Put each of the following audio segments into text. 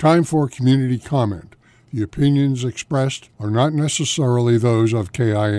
Time for community comment. The opinions expressed are not necessarily those of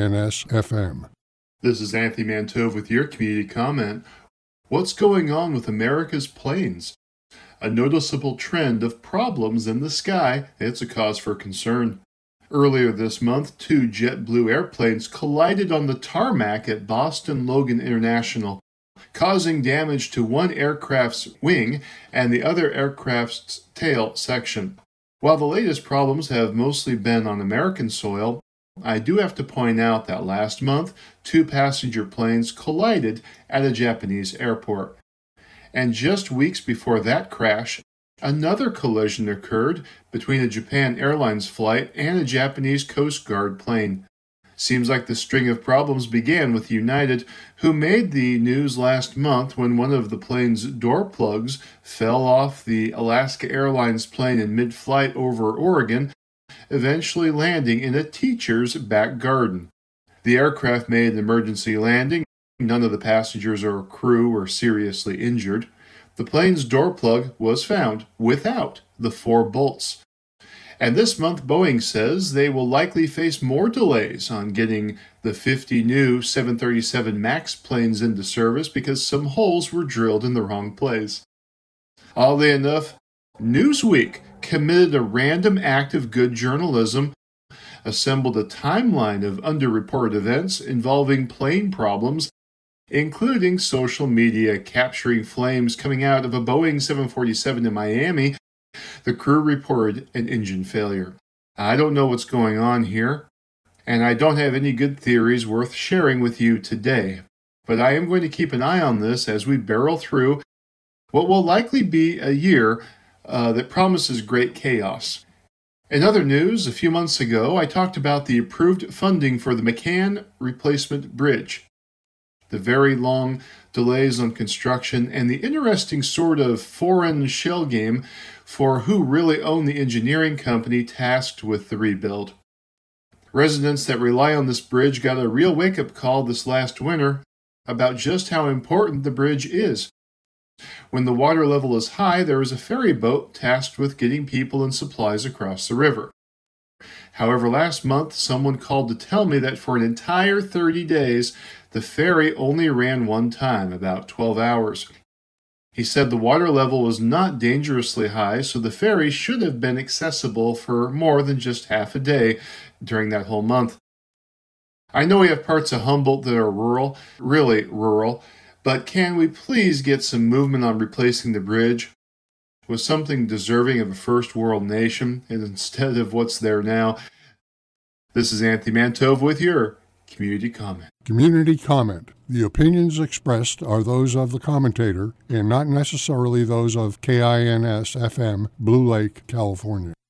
KINS-FM. This is Anthony Mantove with your community comment. What's going on with America's planes? A noticeable trend of problems in the sky. It's a cause for concern. Earlier this month, 2 JetBlue airplanes collided on the tarmac at Boston Logan International, causing damage to one aircraft's wing and the other aircraft's tail section. While the latest problems have mostly been on American soil, I do have to point out that last month, 2 passenger planes collided at a Japanese airport. And just weeks before that crash, another collision occurred between a Japan Airlines flight and a Japanese Coast Guard plane. Seems like the string of problems began with United, who made the news last month when one of the plane's door plugs fell off the Alaska Airlines plane in mid-flight over Oregon, eventually landing in a teacher's back garden. The aircraft made an emergency landing. None of the passengers or crew were seriously injured. The plane's door plug was found without the 4 bolts. And this month, Boeing says they will likely face more delays on getting the 50 new 737 MAX planes into service because some holes were drilled in the wrong place. Oddly enough, Newsweek committed a random act of good journalism, assembled a timeline of underreported events involving plane problems, including social media capturing flames coming out of a Boeing 747 in Miami. The crew reported an engine failure. I don't know what's going on here, and I don't have any good theories worth sharing with you today, but I am going to keep an eye on this as we barrel through what will likely be a year that promises great chaos. In other news, a few months ago, I talked about the approved funding for the McCann Replacement Bridge, the very long delays on construction, and the interesting sort of foreign shell game for who really owned the engineering company tasked with the rebuild. Residents that rely on this bridge got a real wake-up call this last winter about just how important the bridge is. When the water level is high, there is a ferry boat tasked with getting people and supplies across the river. However, last month, someone called to tell me that for an entire 30 days, the ferry only ran one time, about 12 hours. He said the water level was not dangerously high, so the ferry should have been accessible for more than just half a day during that whole month. I know we have parts of Humboldt that are rural, really rural, but can we please get some movement on replacing the bridge with something deserving of a first world nation instead of what's there now? This is Anthony Mantove with your community comment. Community comment. The opinions expressed are those of the commentator and not necessarily those of KINS-FM, Blue Lake, California.